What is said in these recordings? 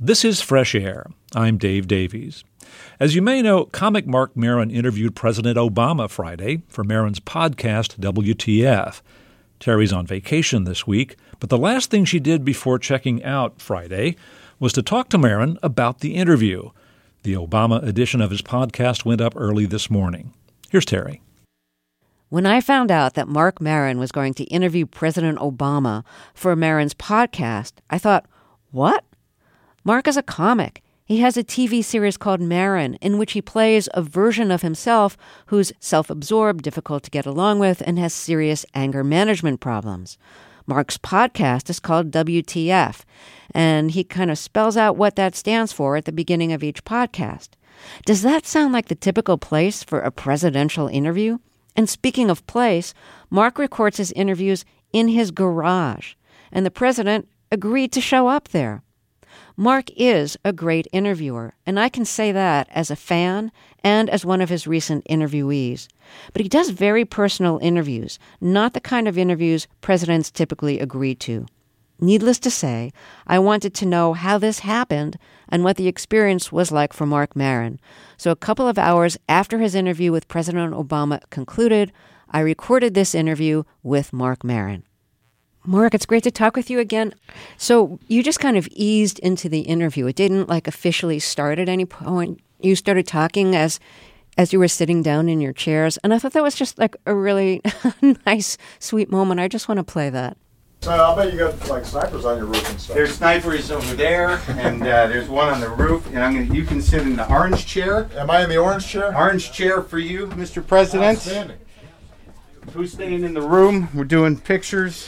This is Fresh Air. I'm Dave Davies. As you may know, comic Marc Maron interviewed President Obama Friday for Maron's podcast, WTF. Terry's on vacation this week, but the last thing she did before checking out Friday was to talk to Maron about the interview. The Obama edition of his podcast went up early this morning. Here's Terry. When I found out that Marc Maron was going to interview President Obama for Maron's podcast, I thought, what? Marc is a comic. He has a TV series called Maron, in which he plays a version of himself who's self-absorbed, difficult to get along with, and has serious anger management problems. Marc's podcast is called WTF, and he kind of spells out what that stands for at the beginning of each podcast. Does that sound like the typical place for a presidential interview? And speaking of place, Marc records his interviews in his garage, and the president agreed to show up there. Marc is a great interviewer, and I can say that as a fan and as one of his recent interviewees. But he does very personal interviews, not the kind of interviews presidents typically agree to. Needless to say, I wanted to know how this happened and what the experience was like for Marc Maron. So a couple of hours after his interview with President Obama concluded, I recorded this interview with Marc Maron. Marc, it's great to talk with you again. So you just kind of eased into the interview. It didn't officially start at any point. You started talking as you were sitting down in your chairs. And I thought that was just a really nice, sweet moment. I just want to play that. I'll bet you got snipers on your roof and stuff. There's snipers over there, and there's one on the roof. And you can sit in the orange chair. Am I in the orange chair? Orange chair for you, Mr. President. Outstanding. Who's staying in the room? We're doing pictures.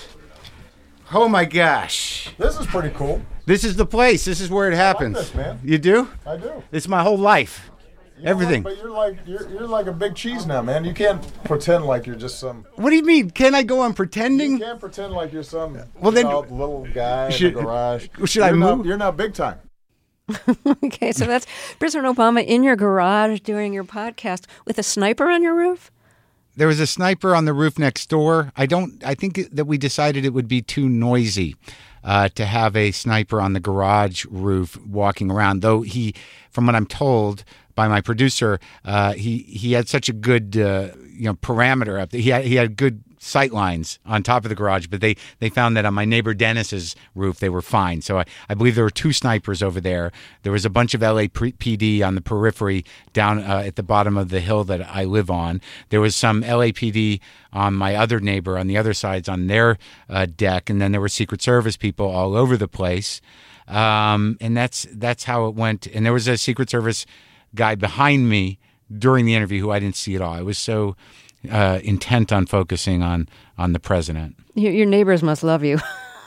Oh my gosh. This is pretty cool. This is the place. This is where it happens. I like this, man. You do? I do. It's my whole life. Everything. But you're like a big cheese now, man. You can't pretend like you're just some. What do you mean? Can I go on pretending? You can't pretend like you're some little guy in the garage. Should I move? You're now big time. Okay, so that's President Obama in your garage doing your podcast with a sniper on your roof? There was a sniper on the roof next door. I think that we decided it would be too noisy to have a sniper on the garage roof walking around. Though from what I'm told by my producer, he had such a good parameter up there. He had good sight lines on top of the garage, but they found that on my neighbor Dennis's roof they were fine. So I believe there were two snipers over there. There was a bunch of LAPD on the periphery down at the bottom of the hill that I live on. There was some LAPD on my other neighbor on the other sides on their deck, and then there were Secret Service people all over the place. And that's how it went. And there was a Secret Service guy behind me during the interview who I didn't see at all. I was so intent on focusing on the president. Your neighbors must love you.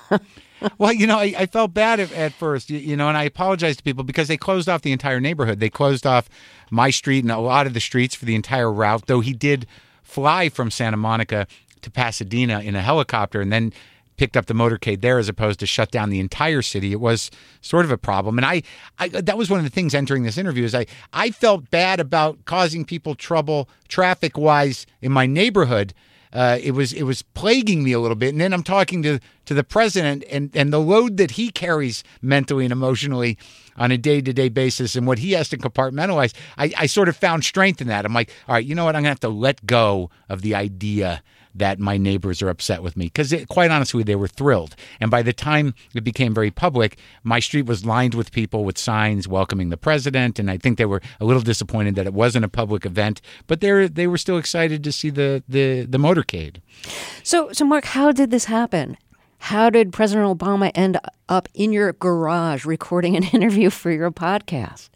Well, I felt bad at first, and I apologized to people because they closed off the entire neighborhood. They closed off my street and a lot of the streets for the entire route, though he did fly from Santa Monica to Pasadena in a helicopter and then picked up the motorcade there as opposed to shut down the entire city. It was sort of a problem. And I that was one of the things entering this interview is I felt bad about causing people trouble traffic-wise in my neighborhood. It was plaguing me a little bit. And then I'm talking to the president and the load that he carries mentally and emotionally on a day-to-day basis and what he has to compartmentalize. I sort of found strength in that. I'm like, all right, you know what? I'm going to have to let go of the idea that my neighbors are upset with me because quite honestly, they were thrilled. And by the time it became very public, my street was lined with people with signs welcoming the president. And I think they were a little disappointed that it wasn't a public event, but they were still excited to see the motorcade. So Marc, how did this happen? How did President Obama end up in your garage recording an interview for your podcast?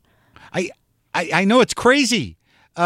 I know it's crazy.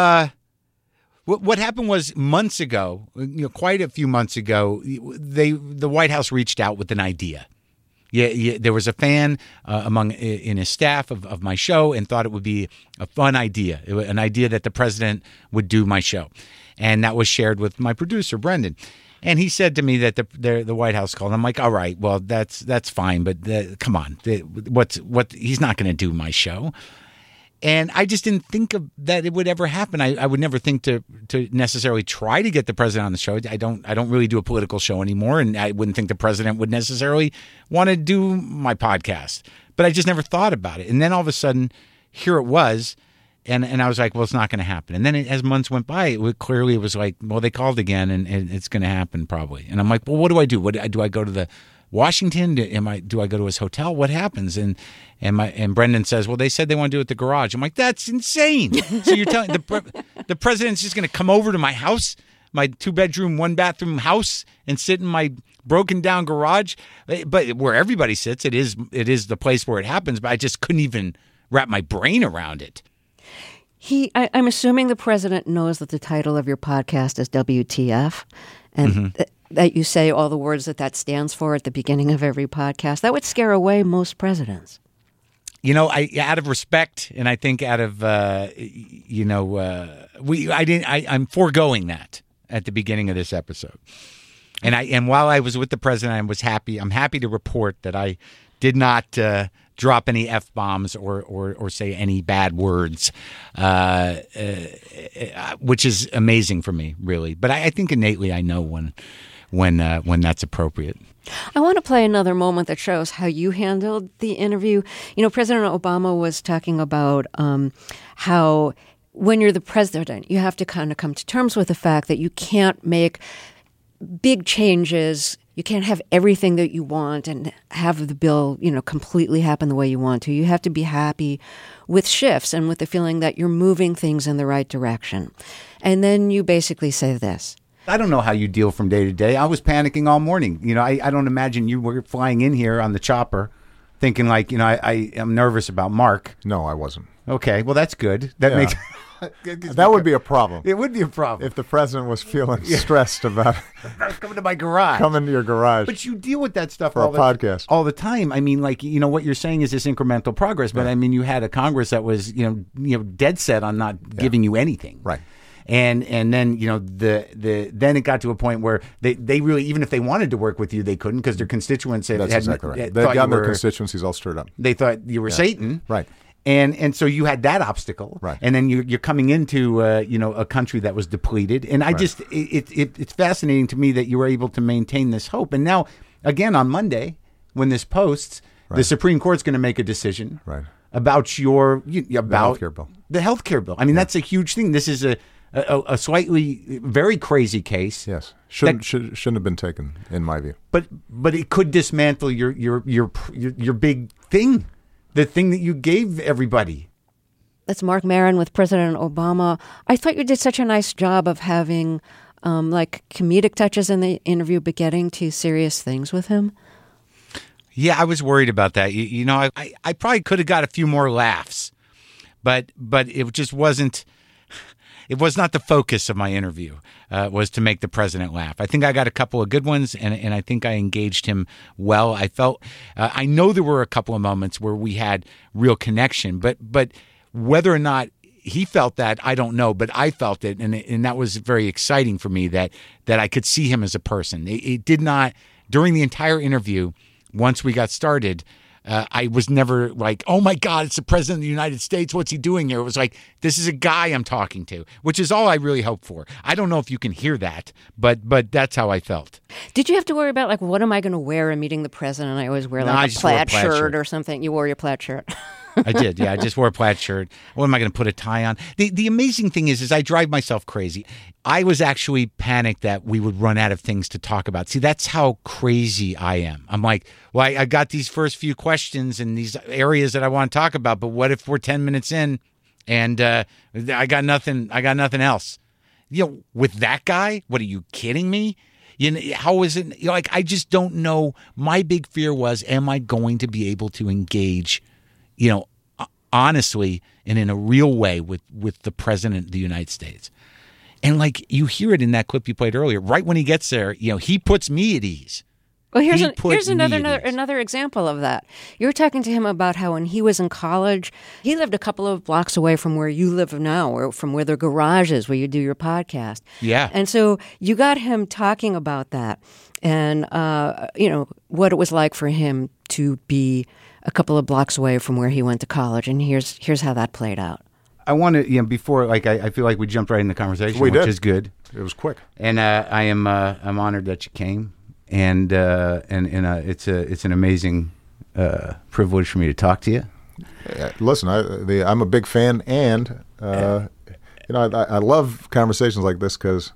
What happened was months ago, quite a few months ago, the White House reached out with an idea. Yeah, there was a fan in his staff of my show and thought it would be a fun idea, an idea that the president would do my show. And that was shared with my producer, Brendan. And he said to me that the White House called. I'm like, all right, well, that's fine, but come on, he's not going to do my show. And I just didn't think that it would ever happen. I would never think to necessarily try to get the president on the show. I don't really do a political show anymore, and I wouldn't think the president would necessarily want to do my podcast. But I just never thought about it. And then all of a sudden, here it was, and I was like, well, it's not going to happen. And then as months went by, it was like, well, they called again, and it's going to happen probably. And I'm like, well, what do I do? Do I go to the Washington? Do I go to his hotel? What happens? And Brendan says, well, they said they want to do it at the garage. I'm like, that's insane. So you're telling the president's just going to come over to my house, my 2-bedroom, 1-bathroom house, and sit in my broken down garage? But where everybody sits, it is the place where it happens. But I just couldn't even wrap my brain around it. I'm assuming the president knows that the title of your podcast is WTF, and that you say all the words that stands for at the beginning of every podcast. That would scare away most presidents. Out of respect, and I think out of I'm foregoing that at the beginning of this episode. And while I was with the president, I was happy. I'm happy to report that I did not drop any F-bombs or say any bad words, which is amazing for me, really. But I think innately I know when that's appropriate. I want to play another moment that shows how you handled the interview. President Obama was talking about how when you're the president, you have to kind of come to terms with the fact that you can't make big changes. You can't have everything that you want and have the bill, completely happen the way you want to. You have to be happy with shifts and with the feeling that you're moving things in the right direction. And then you basically say this. I don't know how you deal from day to day. I was panicking all morning. I don't imagine you were flying in here on the chopper thinking like, I am nervous about Mark. No, I wasn't. Okay, well, that's good. That makes... That would be a problem. It would be a problem. If the president was feeling stressed about coming to my garage. Coming to your garage. But you deal with that stuff for a podcast all the time. I mean, like, what you're saying is this incremental progress, but I mean, you had a Congress that was, dead set on not giving you anything. Right. And then, then it got to a point where they really, even if they wanted to work with you, they couldn't because their constituents That's exactly right. They've gotten their constituencies all stirred up. They thought you were Satan. Right. And so you had that obstacle, right? And then you're coming into a country that was depleted, and it's fascinating to me that you were able to maintain this hope. And now again on Monday, when this posts, the Supreme Court's going to make a decision, about the healthcare bill. The healthcare bill. I mean, that's a huge thing. This is a slightly very crazy case. Yes, shouldn't have been taken, in my view. But it could dismantle your big thing. The thing that you gave everybody. That's Marc Maron with President Obama. I thought you did such a nice job of having comedic touches in the interview, but getting to serious things with him. Yeah, I was worried about that. I probably could have got a few more laughs, but it just wasn't. It was not the focus of my interview, was to make the president laugh. I think I got a couple of good ones, and I think I engaged him well. I felt, I know there were a couple of moments where we had real connection, but whether or not he felt that, I don't know, but I felt it, and that was very exciting for me that I could see him as a person. It did not, during the entire interview, once we got started, I was never like, oh my God, it's the president of the United States. What's he doing here? It was like, this is a guy I'm talking to, which is all I really hope for. I don't know if you can hear that, but that's how I felt. Did you have to worry about what am I going to wear in meeting the president? I always wear a plaid shirt or something. You wore your plaid shirt. I did, yeah. I just wore a plaid shirt. What am I going to put a tie on? The amazing thing is I drive myself crazy. I was actually panicked that we would run out of things to talk about. See, that's how crazy I am. I'm like, well, I got these first few questions and these areas that I want to talk about, but what if we're 10 minutes in and I got nothing else? With that guy? What, are you kidding me? How is it? I just don't know. My big fear was, am I going to be able to engage honestly and in a real way with the president of the United States? And you hear it in that clip you played earlier, right when he gets there, he puts me at ease. Well, here's another example of that. You were talking to him about how when he was in college, he lived a couple of blocks away from where you live now, or from where the garage is where you do your podcast. Yeah. And so you got him talking about that and, what it was like for him to be a couple of blocks away from where he went to college, and here's how that played out. I want to, before, I feel like we jumped right in the conversation, which is good. It was quick. And I'm honored that you came, and it's an amazing privilege for me to talk to you. Listen, I'm a big fan, and I love conversations like this because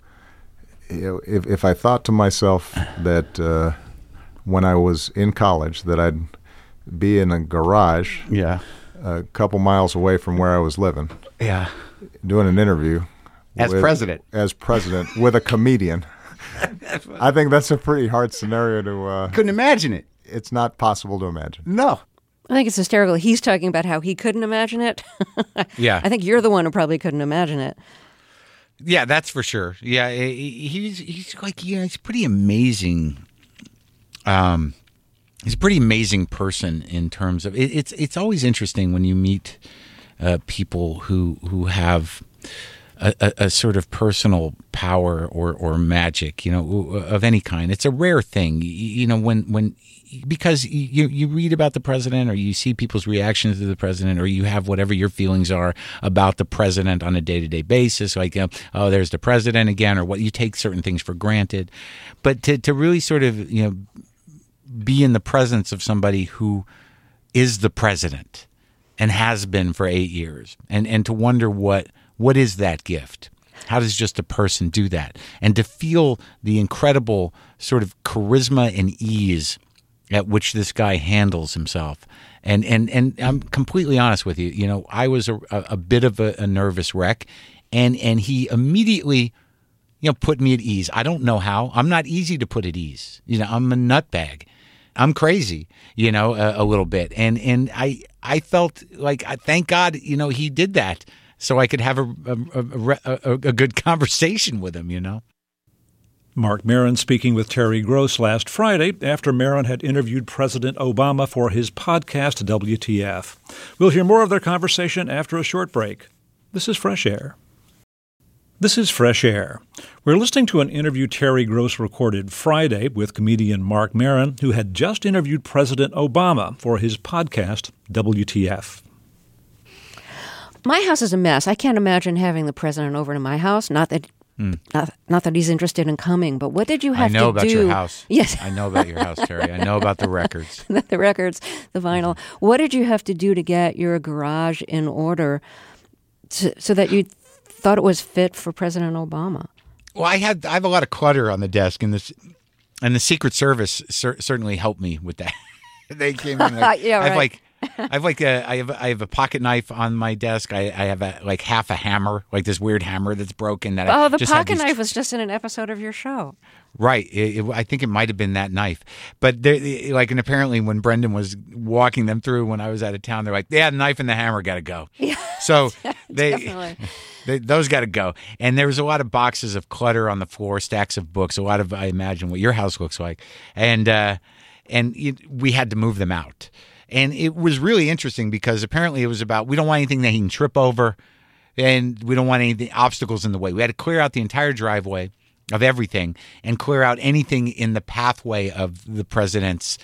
if I thought to myself that when I was in college that I'd be in a garage, a couple miles away from where I was living, doing an interview as president with a comedian. I think that's a pretty hard scenario to. Couldn't imagine it. It's not possible to imagine. No. I think it's hysterical. He's talking about how he couldn't imagine it. Yeah. I think you're the one who probably couldn't imagine it. Yeah, that's for sure. Yeah, he's like, he's pretty amazing. He's a pretty amazing person in terms of it's always interesting when you meet people who have a sort of personal power or magic, of any kind. It's a rare thing, when because you read about the president, or you see people's reactions to the president, or you have whatever your feelings are about the president on a day-to-day basis, like, oh, there's the president again, or what, you take certain things for granted. But to really sort of, be in the presence of somebody who is the president and has been for 8 years, and to wonder what is that gift? How does just a person do that? And to feel the incredible sort of charisma and ease at which this guy handles himself. And I'm completely honest with you. I was a bit of a nervous wreck, and he immediately, put me at ease. I don't know how. I'm not easy to put at ease. I'm a nutbag. I'm crazy, a little bit. And I felt like, thank God, he did that so I could have a good conversation with him, Marc Maron speaking with Terry Gross last Friday after Maron had interviewed President Obama for his podcast, WTF. We'll hear more of their conversation after a short break. This is Fresh Air. This is Fresh Air. We're listening to an interview Terry Gross recorded Friday with comedian Marc Maron, who had just interviewed President Obama for his podcast, WTF. My house is a mess. I can't imagine having the president over to my house. Not that he's interested in coming, but what did you have to do? I know about your house. Yes. I know about your house, Terry. I know about the records. The records, the vinyl. What did you have to do to get your garage in order so that you thought it was fit for President Obama? Well, I have a lot of clutter on the desk, and the Secret Service certainly helped me with that. They came in. Yeah, right. I have a pocket knife on my desk. I have half a hammer, like this weird hammer that's broken. The pocket knife was just in an episode of your show. Right. I think it might have been that knife. But and apparently when Brendan was walking them through when I was out of town, they're like, yeah, the knife and the hammer got to go. Yeah, so those got to go. And there was a lot of boxes of clutter on the floor, stacks of books, a lot of, I imagine what your house looks like. And we had to move them out. And it was really interesting because apparently it was about, we don't want anything that he can trip over, and we don't want any obstacles in the way. We had to clear out the entire driveway of everything and clear out anything in the pathway of the president's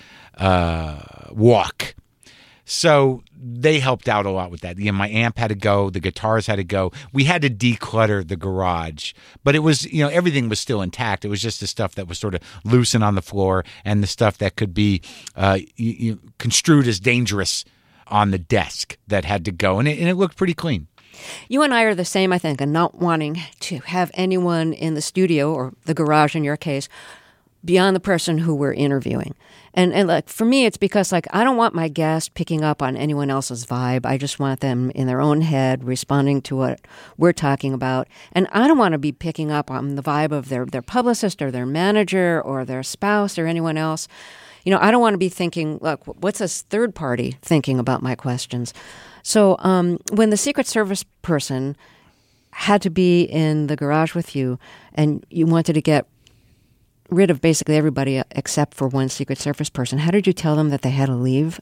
walk. So they helped out a lot with that. My amp had to go. The guitars had to go. We had to declutter the garage. But it was, everything was still intact. It was just the stuff that was sort of loosened on the floor and the stuff that could be construed as dangerous on the desk that had to go. And it looked pretty clean. You and I are the same, I think, in not wanting to have anyone in the studio, or the garage in your case, beyond the person who we're interviewing. And like, for me, it's because I don't want my guest picking up on anyone else's vibe. I just want them in their own head responding to what we're talking about. And I don't want to be picking up on the vibe of their publicist or their manager or their spouse or anyone else. I don't want to be thinking, look, what's this third party thinking about my questions? So when the Secret Service person had to be in the garage with you and you wanted to get rid of basically everybody except for one Secret Service person, how did you tell them that they had to leave?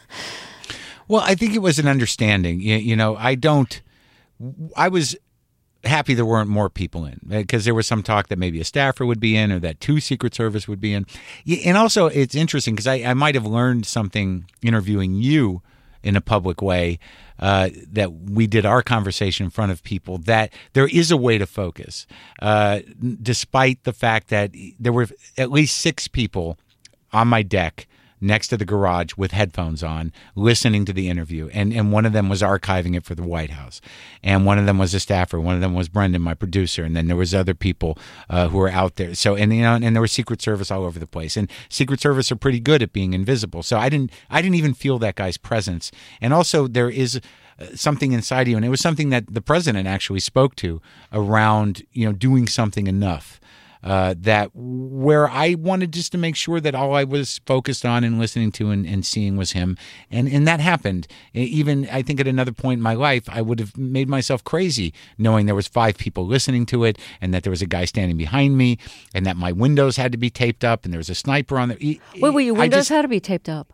Well, I think it was an understanding. I was happy there weren't more people in, because there was some talk that maybe a staffer would be in or that 2 Secret Service would be in. And also it's interesting because I might have learned something interviewing you in a public way, that we did our conversation in front of people, that there is a way to focus, despite the fact that there were at least 6 people on my deck next to the garage with headphones on, listening to the interview. And one of them was archiving it for the White House. And one of them was a staffer. One of them was Brendan, my producer. And then there was other people who were out there. So, and there was Secret Service all over the place. And Secret Service are pretty good at being invisible. So I didn't even feel that guy's presence. And also there is something inside you. And it was something that the president actually spoke to around, doing something enough. That where I wanted just to make sure that all I was focused on and listening to and seeing was him. And that happened. Even I think at another point in my life, I would have made myself crazy knowing there was 5 people listening to it and that there was a guy standing behind me and that my windows had to be taped up and there was a sniper on there. Wait, your windows had to be taped up?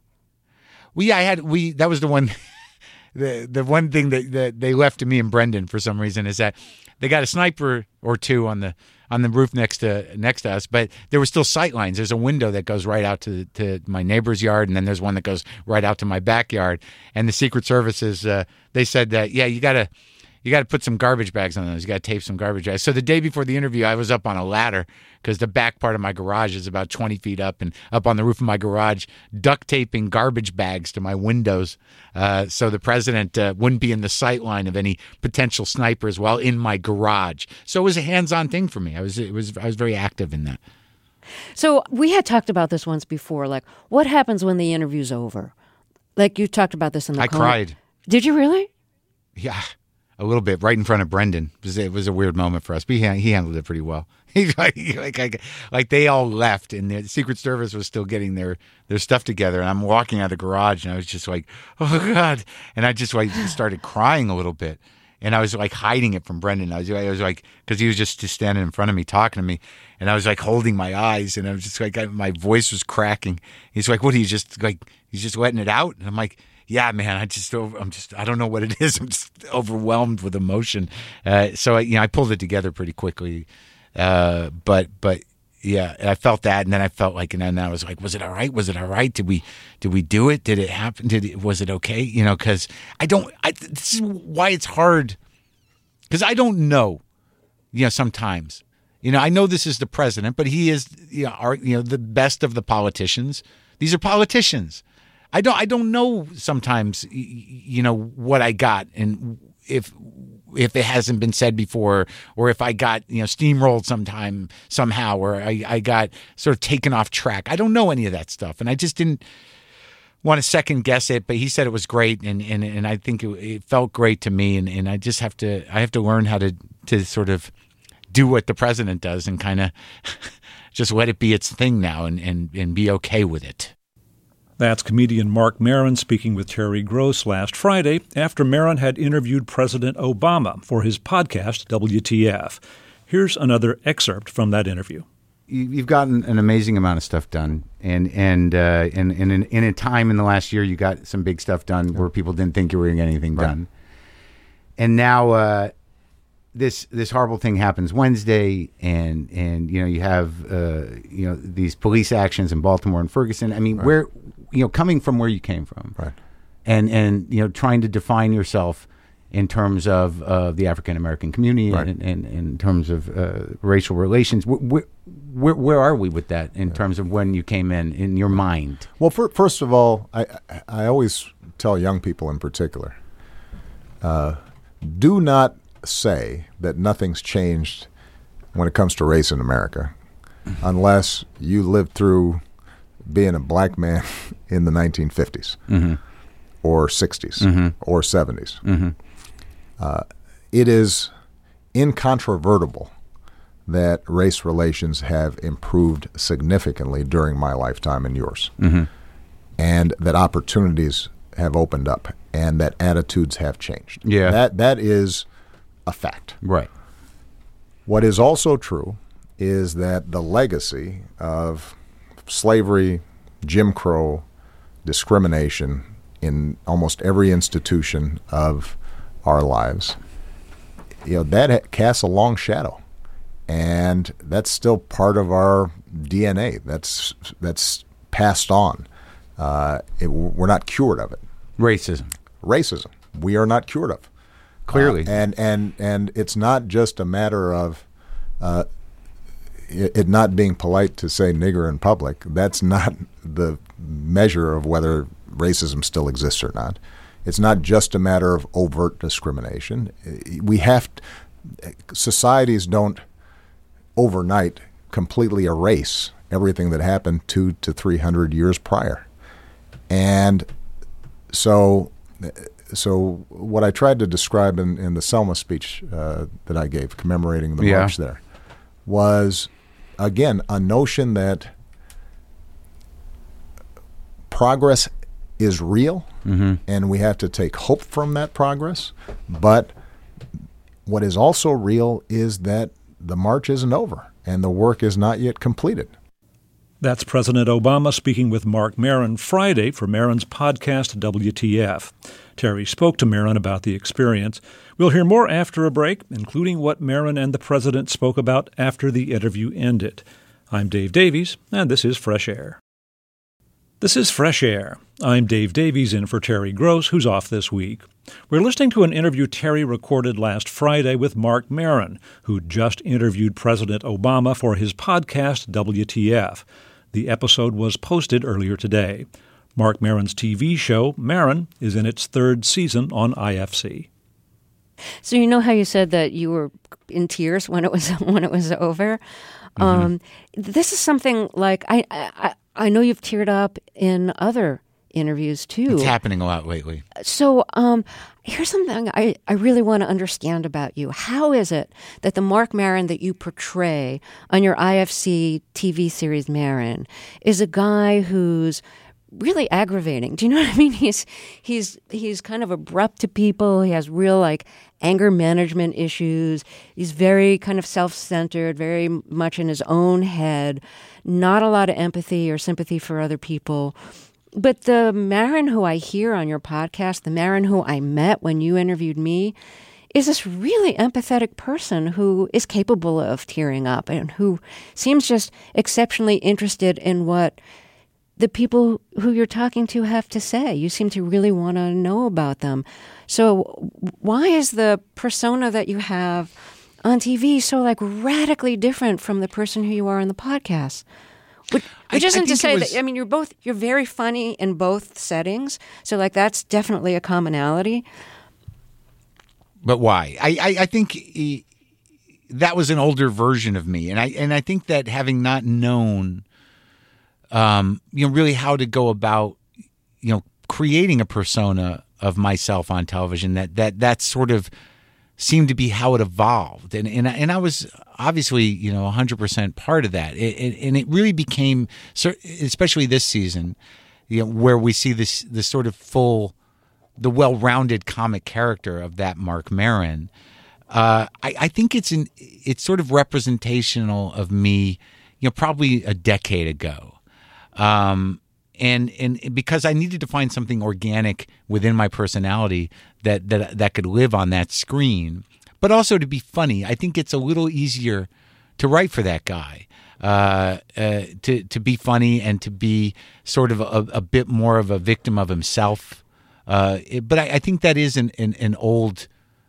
That was the one, the one thing that they left to me and Brendan for some reason is that they got a sniper or 2 on the roof next to us, but there were still sight lines. There's a window that goes right out to my neighbor's yard, and then there's one that goes right out to my backyard. And the Secret Services, they said that, you got to put some garbage bags on those. You got to tape some garbage bags. So the day before the interview, I was up on a ladder because the back part of my garage is about 20 feet up, and up on the roof of my garage, duct taping garbage bags to my windows, so the president wouldn't be in the sight line of any potential snipers while in my garage. So it was a hands-on thing for me. I was very active in that. So we had talked about this once before. Like, what happens when the interview's over? Like, you talked about this in the I cried. Did you really? Yeah. A little bit, right in front of Brendan. It was a weird moment for us, but he handled it pretty well. Like they all left, and the Secret Service was still getting their stuff together. And I'm walking out of the garage, and I was just like, "Oh God!" And I just started crying a little bit, and I was like hiding it from Brendan. I was like, because he was just standing in front of me talking to me, and I was like holding my eyes, and I was just like, my voice was cracking. He's like, "What are you just like? He's just letting it out?" And I'm like, yeah, man, I don't know what it is. I'm just overwhelmed with emotion. So I pulled it together pretty quickly. But yeah, I felt that. And then I felt like, and then I was like, was it all right? Was it all right? Did we do it? Did it happen? Was it okay? Cause this is why it's hard. Cause I don't know, sometimes, I know this is the president, but he is, the best of the politicians. These are politicians. I don't know sometimes, what I got, and if it hasn't been said before, or if I got, steamrolled somehow, or I got sort of taken off track. I don't know any of that stuff, and I just didn't want to second guess it. But he said it was great, and I think it felt great to me, and I just have to learn how to sort of do what the president does and kind of just let it be its thing now, and be okay with it. That's comedian Marc Maron speaking with Terry Gross last Friday after Maron had interviewed President Obama for his podcast, WTF. Here's another excerpt from that interview. You've gotten an amazing amount of stuff done, and in a time in the last year, you got some big stuff done where people didn't think you were going to get anything done. And now this horrible thing happens Wednesday, and you have these police actions in Baltimore and Ferguson. I mean, where coming from where you came from, right, and trying to define yourself in terms of the African American community, right, and in terms of racial relations. Where are we with that in terms of when you came in your mind? Well, first of all, I always tell young people in particular, do not say that nothing's changed when it comes to race in America unless you lived through being a black man in the 1950s or 60s or 70s. It is incontrovertible that race relations have improved significantly during my lifetime and yours, and that opportunities have opened up and that attitudes have changed. Yeah. That is a fact. Right. What is also true is that the legacy of slavery, Jim Crow, discrimination in almost every institution of our lives that casts a long shadow, and that's still part of our DNA. That's passed on. We're not cured of it. Racism. We are not cured of. Clearly, and it's not just a matter of it not being polite to say nigger in public. That's not the measure of whether racism still exists or not. It's not just a matter of overt discrimination. Societies don't overnight completely erase everything that happened 200 to 300 years prior. And so what I tried to describe in the Selma speech that I gave commemorating the march there was, again, a notion that progress is real, and we have to take hope from that progress. But what is also real is that the march isn't over, and the work is not yet completed. That's President Obama speaking with Marc Maron Friday for Maron's podcast, WTF. Terry spoke to Maron about the experience. We'll hear more after a break, including what Maron and the president spoke about after the interview ended. I'm Dave Davies, and this is Fresh Air. This is Fresh Air. I'm Dave Davies in for Terry Gross, who's off this week. We're listening to an interview Terry recorded last Friday with Marc Maron, who just interviewed President Obama for his podcast, WTF. The episode was posted earlier today. Marc Maron's TV show, Maron, is in its third season on IFC. So you know how you said that you were in tears when it was over? This is something like I know you've teared up in other interviews too. It's happening a lot lately. So here's something I really want to understand about you. How is it that the Marc Maron that you portray on your IFC TV series Maron is a guy who's really aggravating? Do you know what I mean? He's kind of abrupt to people. He has real anger management issues. He's very kind of self-centered, very much in his own head. Not a lot of empathy or sympathy for other people. But the Maron who I hear on your podcast, the Maron who I met when you interviewed me, is this really empathetic person who is capable of tearing up and who seems just exceptionally interested in what the people who you're talking to have to say. You seem to really want to know about them. So why is the persona that you have on TV so radically different from the person who you are on the podcast? Which isn't to say that, you're very funny in both settings. So that's definitely a commonality. But why? I think that was an older version of me. And I think that having not known, really how to go about, creating a persona of myself on television, that sort of seemed to be how it evolved. And I was obviously, 100% part of that. And it really became, especially this season, where we see this sort of the well-rounded comic character of that Marc Maron. I think it's sort of representational of me, probably a decade ago. And because I needed to find something organic within my personality that could live on that screen, but also to be funny. I think it's a little easier to write for that guy, to be funny and to be sort of a bit more of a victim of himself. But I think that is an old,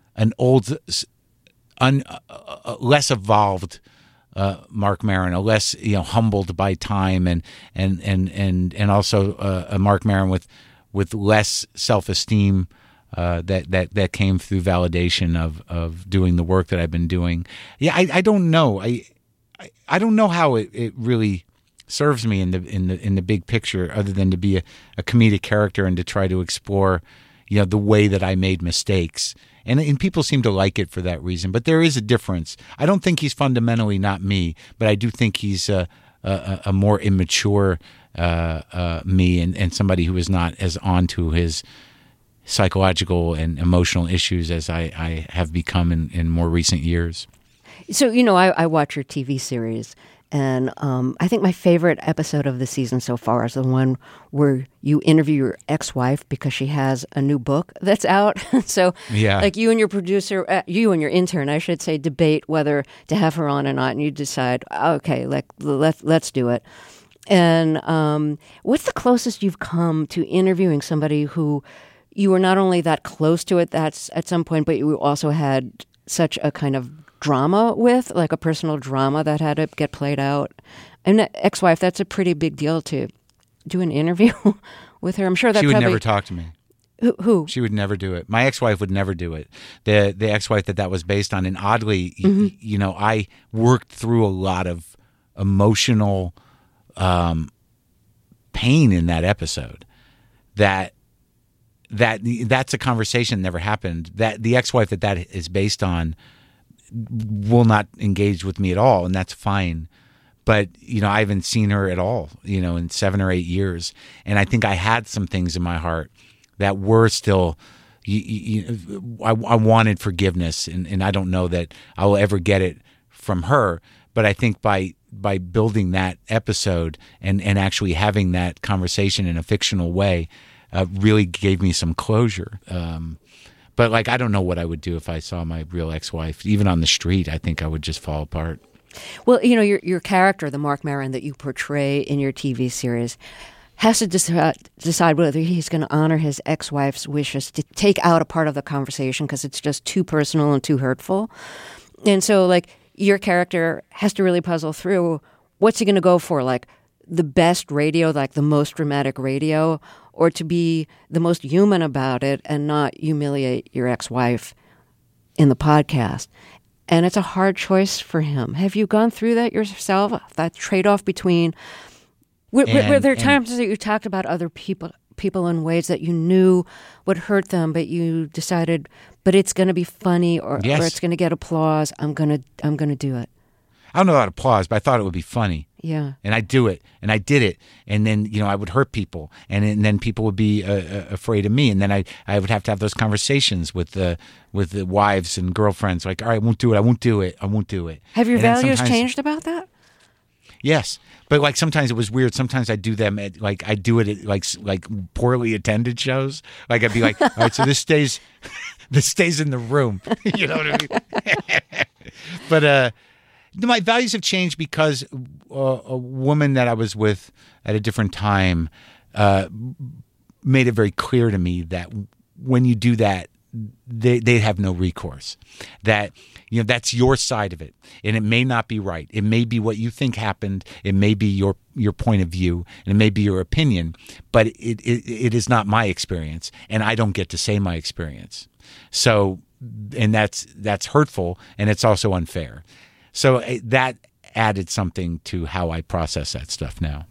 less evolved Marc Maron, a less humbled by time, and also a Marc Maron with less self-esteem that came through validation of doing the work that I've been doing. Yeah, I don't know. I don't know how it really serves me in the big picture, other than to be a comedic character and to try to explore the way that I made mistakes. And people seem to like it for that reason. But there is a difference. I don't think he's fundamentally not me, but I do think he's a more immature me and somebody who is not as onto his psychological and emotional issues as I have become in more recent years. So, I watch your TV series, And I think my favorite episode of the season so far is the one where you interview your ex-wife because she has a new book that's out. So Yeah. like you and your producer, you and your intern, I should say, debate whether to have her on or not. And you decide, okay, let's do it. And what's the closest you've come to interviewing somebody who you were not only that close to it that's at some point, but you also had such a kind of drama with, like a personal drama that had to get played out? And ex-wife, that's a pretty big deal to do an interview with her. I'm sure that she would probably never talk to me. Who? She would never do it. My ex-wife would never do it. The ex-wife that was based on. And oddly, you know, I worked through a lot of emotional pain in that episode. That's a conversation that never happened. That the ex-wife that is based on will not engage with me at all, and that's fine. But, you know, I haven't seen her at all, you know, in 7 or 8 years. And I think I had some things in my heart that were still, I wanted forgiveness, and I don't know that I will ever get it from her. But I think by building that episode and actually having that conversation in a fictional way really gave me some closure. But, like, I don't know what I would do if I saw my real ex-wife. Even on the street, I think I would just fall apart. Well, you know, your character, the Marc Maron that you portray in your TV series, has to decide whether he's going to honor his ex-wife's wishes to take out a part of the conversation because it's just too personal and too hurtful. And so, like, your character has to really puzzle through what's he going to go for, like the best radio, like the most dramatic radio, or to be the most human about it and not humiliate your ex-wife in the podcast. And it's a hard choice for him. Have you gone through that yourself, that trade-off between... Were there times that you talked about other people in ways that you knew would hurt them, but you decided, but it's going to be funny or it's going to get applause, I'm going to do it? I don't know about applause, but I thought it would be funny. Yeah. And I do it, and I did it, and then, you know, I would hurt people, and then people would be afraid of me, and then I would have to have those conversations with the wives and girlfriends, like, all right, I won't do it. Have your values changed about that? Yes, but like sometimes it was weird. Sometimes I do them at I do it at like poorly attended shows. Like I'd be like, all right, so this stays in the room. You know what I mean? But my values have changed because a woman that I was with at a different time made it very clear to me that when you do that, they have no recourse. That, you know, that's your side of it, and it may not be right. It may be what you think happened. It may be your point of view, and it may be your opinion. But it is not my experience, and I don't get to say my experience. So, and that's hurtful, and it's also unfair. So that added something to how I process that stuff now.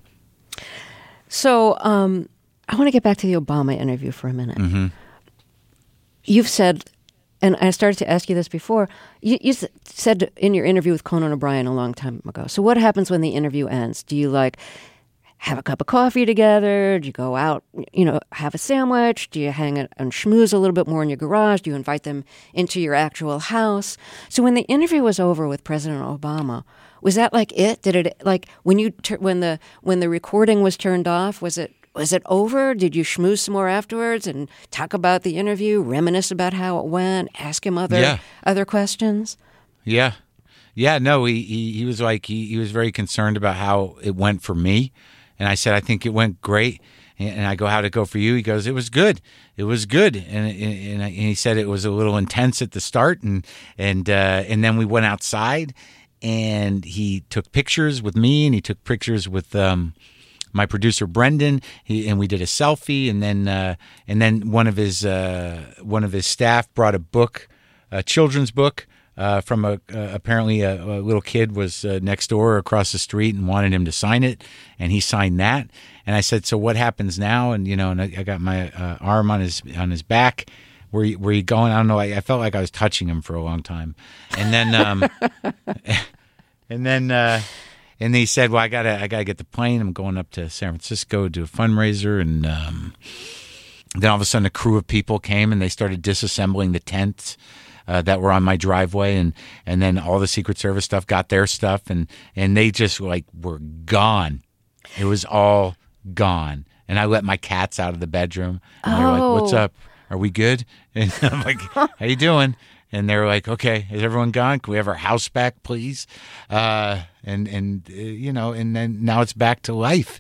So I want to get back to the Obama interview for a minute. Mm-hmm. You've said, and I started to ask you this before, you said in your interview with Conan O'Brien a long time ago, so what happens when the interview ends? Do you, like, have a cup of coffee together? Do you go out, you know, have a sandwich? Do you hang and schmooze a little bit more in your garage? Do you invite them into your actual house? So when the interview was over with President Obama, was that like it? Did it, like, when the recording was turned off, was it over? Did you schmooze some more afterwards and talk about the interview, reminisce about how it went, ask him other questions? Yeah. Yeah, no, he was like, he was very concerned about how it went for me. And I said, I think it went great. And I go, how'd it go for you? He goes, it was good. It was good. And he said it was a little intense at the start. And then we went outside and he took pictures with me and he took pictures with my producer Brendan, and we did a selfie, and then one of his staff brought a book, a children's book, from apparently a little kid was next door across the street and wanted him to sign it, and he signed that. And I said, so what happens now? And and I got my arm on his back. Where you going? I don't know. I felt like I was touching him for a long time, and then. And he said, well, I gotta get the plane. I'm going up to San Francisco to do a fundraiser. And then all of a sudden a crew of people came and they started disassembling the tents. that were on my driveway, and then all the Secret Service stuff got their stuff, and they just like were gone. It was all gone. And I let my cats out of the bedroom, and they were like, "What's up? Are we good?" And I'm like, "How you doing?" And they were like, "Okay, is everyone gone? Can we have our house back, please?" And then now it's back to life.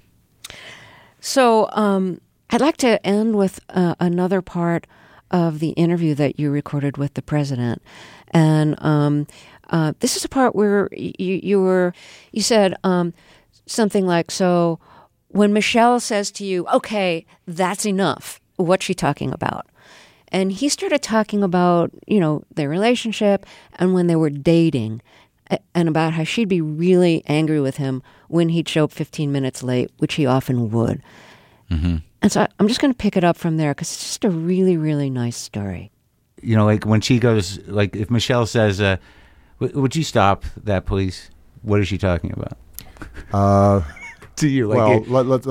So I'd like to end with another part of the interview that you recorded with the president, and this is a part where you said something like, "So when Michelle says to you, 'Okay, that's enough,' what's she talking about?" And he started talking about, their relationship and when they were dating, and about how she'd be really angry with him when he'd show up 15 minutes late, which he often would. Mm-hmm. And so I'm just going to pick it up from there because it's just a really, really nice story. Like when she goes, like if Michelle says, "Would you stop that, please?" What is she talking about? Do you like?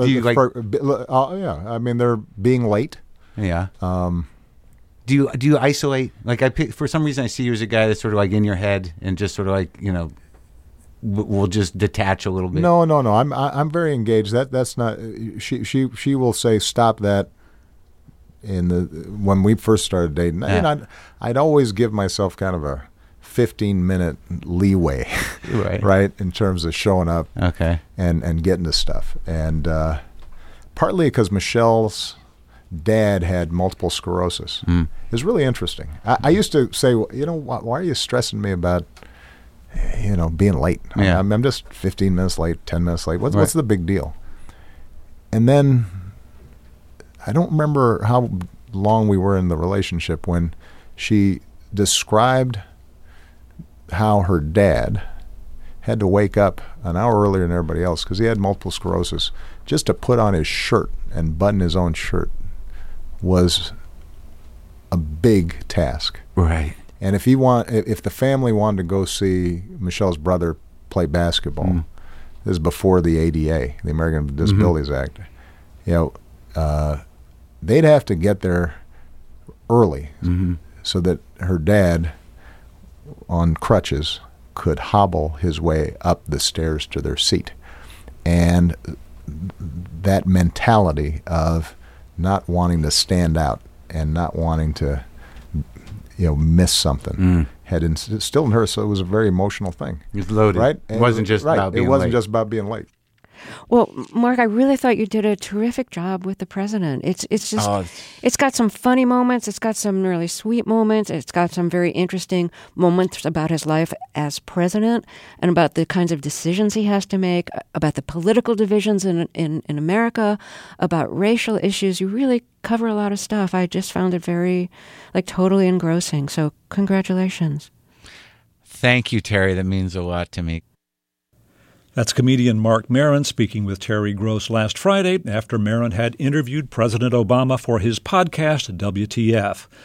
Yeah. I mean, they're being late. Yeah. Do you isolate? Like for some reason I see you as a guy that's sort of like in your head and just sort of like will just detach a little bit. No. I'm very engaged. That's not. She will say stop that. When we first started dating, and I'd always give myself kind of a 15-minute leeway, right, in terms of showing up, and getting to stuff, and partly because Michelle's dad had multiple sclerosis. It was really interesting. I used to say, why are you stressing me about, being late? Yeah. I'm just 15 minutes late, 10 minutes late. What's the big deal? And then I don't remember how long we were in the relationship when she described how her dad had to wake up an hour earlier than everybody else because he had multiple sclerosis just to put on his shirt and button his own shirt was a big task. Right. And if the family wanted to go see Michelle's brother play basketball, this is before the ADA, the American Disabilities Act, they'd have to get there early so that her dad, on crutches, could hobble his way up the stairs to their seat. And that mentality of not wanting to stand out and not wanting to, miss something had instilled in her. So it was a very emotional thing. It was loaded. Right? It wasn't just about being late. It wasn't just about being late. Well, Mark, I really thought you did a terrific job with the president. It's just, it's got some funny moments. It's got some really sweet moments. It's got some very interesting moments about his life as president and about the kinds of decisions he has to make, about the political divisions in America, about racial issues. You really cover a lot of stuff. I just found it very, totally engrossing. So congratulations. Thank you, Terry. That means a lot to me. That's comedian Marc Maron speaking with Terry Gross last Friday after Maron had interviewed President Obama for his podcast, WTF.